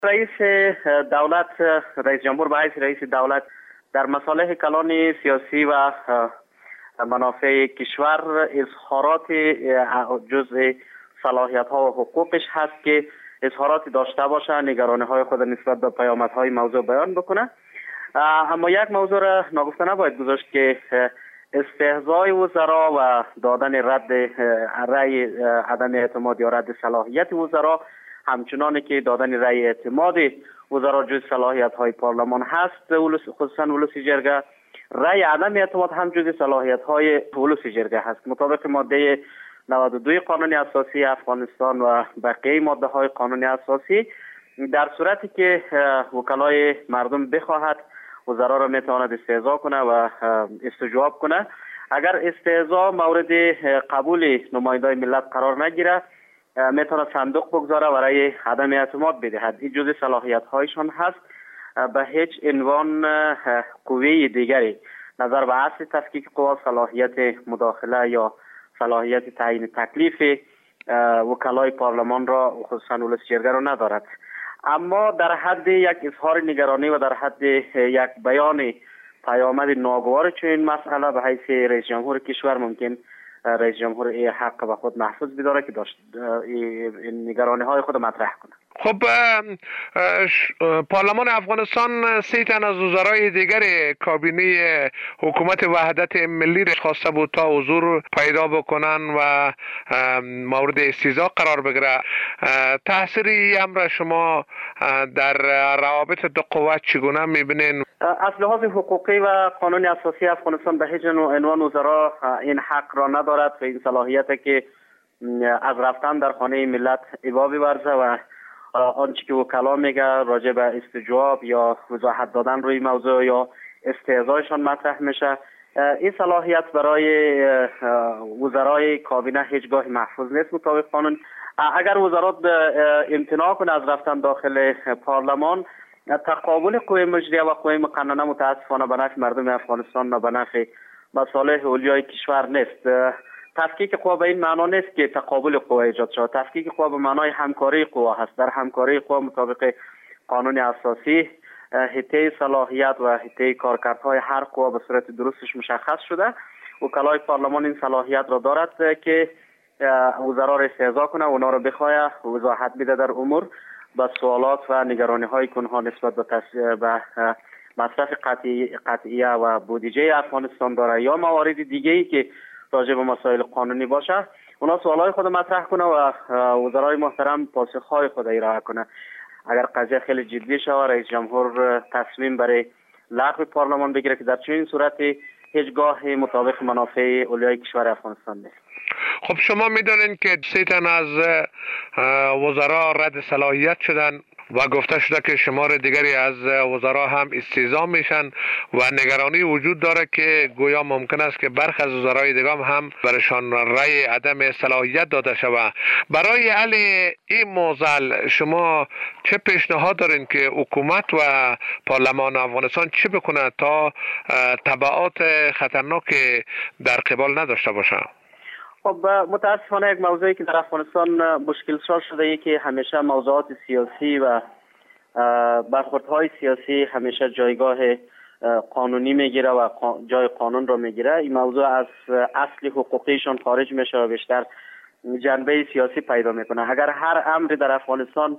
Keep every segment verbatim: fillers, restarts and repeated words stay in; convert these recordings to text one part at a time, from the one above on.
رئیس دولت، رئیس جمهور به حیث رئیس دولت در مصالح کلان سیاسی و منافع کشور اظهارات جزء صلاحیت ها و حقوقش هست که اظهارات داشته باشه، نگرانی های خود نسبت به پیامدهای موضوع بیان بکنه. اما یک موضوع را ناگفته نباید گذاشت که استهزای وزرا و دادن رد رأی عدم اعتماد یا رد صلاحیت وزرا، همچنان که دادن رأی اعتماد وزرا جز صلاحیت های پارلمان هست، خصوصا ولوسی جرگه، رأی عدم اعتماد هم جز صلاحیت های ولوسی جرگه هست. مطابق ماده نود و دو قانون اساسی افغانستان و بقیه ماده های قانون اساسی، در صورتی که وکلای مردم بخواهد وزرا را میتواند استهزا کنه و استجواب کنه. اگر استهزا مورد قبول نمایندای ملت قرار نگیره، میتونه صندوق بگذاره و رأی عدم اعتماد بدهد. این جزء صلاحیت هایشان هست. به هیچ عنوان قوه دیگری نظر به اصل تفکیک قوا، صلاحیت مداخله یا صلاحیت تعیین تکلیف وکلای پارلمان را خصوصا ولوسی جرگه را ندارد. اما در حد یک اظهار نگرانی و در حد یک بیان پیامد ناگوار چنین مسئله به حیث رئیس جمهور کشور ممکن رئیس جمهور ای حق به خود محفوظ بداره که داشت این نگرانی های خود مطرح کنه. خب پارلمان افغانستان سه تن از وزرای دیگر کابینه حکومت وحدت ملی را خواسته بود تا حضور پیدا بکنن و مورد استیضاح قرار بگیره. تاثیر این امر شما در روابط دو قوت چگونه میبینین؟ از لحاظ حقوقی و قانون اساسی افغانستان به هیچ عنوان وزرا این حق را ندارد و این صلاحیت که از رفتن در خانه ملت ابا بورزه و آنچه که وکلا میگه راجع به استجواب یا وضاحت دادن روی موضوع یا استهزایشان مطرح میشه، این صلاحیت برای وزرای کابینه هیچگاه محفوظ نیست مطابق قانون. اگر وزرا امتناع کنه از رفتن داخل پارلمان، تقابل قوه مجریه و قوه مقننه متاسفانه به نفع مردم افغانستان و به نفع مصالح اولیای کشور نیست. تفکیک قوا به این معنا نیست که تقابل قوا ایجاد شود. تفکیک قوا به معنای همکاری قوا هست. در همکاری قوا مطابق قانون اساسی هیته صلاحیت و هیته کارکردهای هر قوا به صورت درستش مشخص شده. وکلای پارلمان این صلاحیت را دارد که وزرا را استهزا کنه، اونا را بخواه وضاحت بده در امور، با سوالات و نگرانی های کنها نسبت به به مصرف قطعی قطعیه و بودجه افغانستان داره یا موارد دیگه ای که راجع به مسائل قانونی باشه، اونا سوالای خود مطرح کنه و وزرای محترم پاسخهای خود ارائه کنه. اگر قضیه خیلی جدی شود، رئیس جمهور تصمیم برای لغو پارلمان بگیره که در چنین صورتی هیچگاه مطابق منافع اولیای کشور افغانستان نیست. خب شما میدونین که سه تن از وزرا رد صلاحیت شدن و گفته شده که شمار دیگری از وزرا هم استیضاح میشن و نگرانی وجود داره که گویا ممکن است که برخی از وزرای دیگه هم برشان رأی عدم صلاحیت داده شود. برای حل این معضل شما چه پیشنهاد دارین که حکومت و پارلمان افغانستان چه بکنه تا تبعات خطرناک در قبال نداشته باشه؟ خب متاسفانه یک موضوعی که در افغانستان مشکل ساز شده ای که همیشه موضوعات سیاسی و برخوردهای سیاسی همیشه جایگاه قانونی میگیره و جای قانون رو میگیره. این موضوع از اصل حقوقیشون خارج میشه و بیشتر جنبه سیاسی پیدا میکنه. اگر هر امری در افغانستان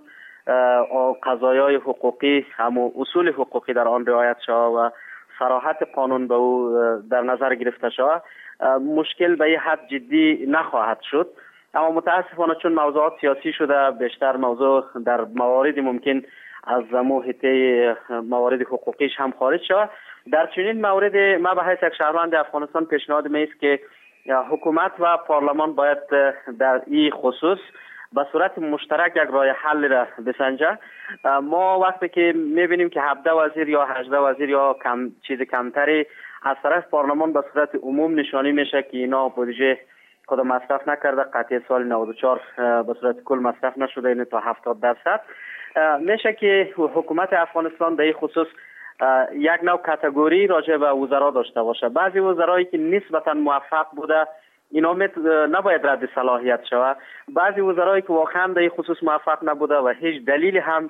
قضایای حقوقی هم اصول حقوقی در آن رعایت شود و صراحت قانون به او در نظر گرفته شود، مشکل به یه حد جدی نخواهد شد. اما متاسفانه چون موضوعات سیاسی شده، بیشتر موضوع در موارد ممکن از محیط موارد حقوقیش هم خارج شود. در چنین مورد ما به حیث یک شهروند افغانستان پیشنهاد می است که حکومت و پارلمان باید در این خصوص به صورت مشترک یک راه حل را بسنجه. ما وقتی که میبینیم که هفده وزیر یا هجده وزیر یا کم چیز کمتری از طرف پارلمان به صورت عموم نشانی میشه که اینا بودجه خود مصرف نکرده، قطعی سال نود و چهار به صورت کل مصرف نشده، این تا هفتاد درصد میشه که حکومت افغانستان در این خصوص یک نوع کاتگوری راجع به وزرا داشته باشه. بعضی وزرایی که نسبتا موفق بوده اینا نباید رد صلاحیت شود. بعضی وزرایی که واقعا در این خصوص موفق نبوده و هیچ دلیل هم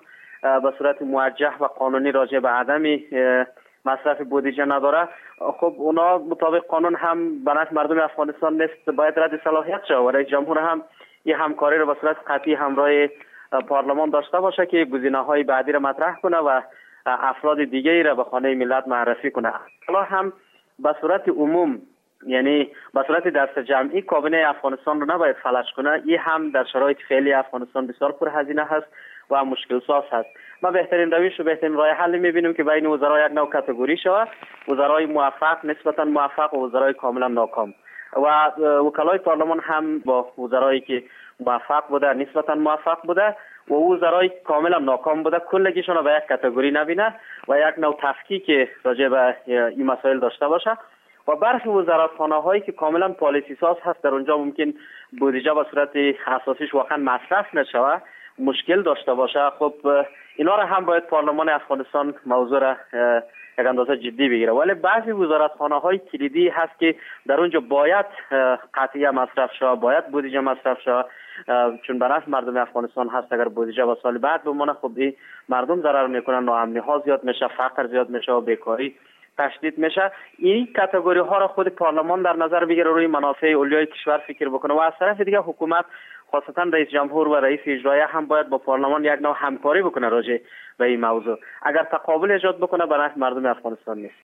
به صورت موجه و قانونی راجع به عدم مصرف بودجه نداره، خب اونا مطابق قانون هم به نفع مردم افغانستان نیست، باید رد صلاحیت شود و رئیس جمهور هم این همکاری رو به صورت قطعی همراه پارلمان داشته باشه که گزینه‌های بعدی را مطرح کنه و افراد دیگری را به خانه ملت معرفی کنه. حالا هم به صورت عموم، یعنی به صورت دست جمعی کابینه افغانستان رو نباید فلج کنه. این هم در شرایط فعلی افغانستان بسیار پرهزینه هست و مشکل ساز هست. ما بهترین روش و بهترین راه حل می‌بینیم که بین وزرا یک نوع کاتگوری شود، وزرای موفق نسبتا موفق و وزرای کاملا ناکام، و وکلای پارلمان هم با وزرایی که موفق بوده نسبتا موفق بوده و وزرای کاملا ناکام بوده کلگیشون رو به یک کاتگوری نبینه و یک نوع تفکیک راجع به این مسائل داشته باشه. و برخی وزارتخانه هایی که کاملا پالیسی ساز هست در اونجا ممکن بودجه به صورت اساسیش واقعا مصرف نشوه، مشکل داشته باشه. خب اینا را هم باید پارلمان افغانستان موضوع را یک اندازه جدی بگیره. ولی بعضی وزارتخانه های کلیدی هست که در اونجا باید قطعی مصرف شود، باید بودجه مصرف شود، چون به نفع مردم افغانستان هست. اگر بودجه با سال بعد بمونه خب این مردم ضرر میکنن، ناامنی ها زیاد میشه، فقر زیاد میشه و بیکاری تشدید میشه. این کاتگوری ها را خود پارلمان در نظر بگیره، روی منافع اولیای کشور فکر بکنه و از طرف دیگه حکومت خاصتا رئیس جمهور و رئیس اجرایی هم باید با پارلمان یک نوع همکاری بکنه راجع به این موضوع. اگر تقابل ایجاد بکنه به نفع مردم افغانستان نیست.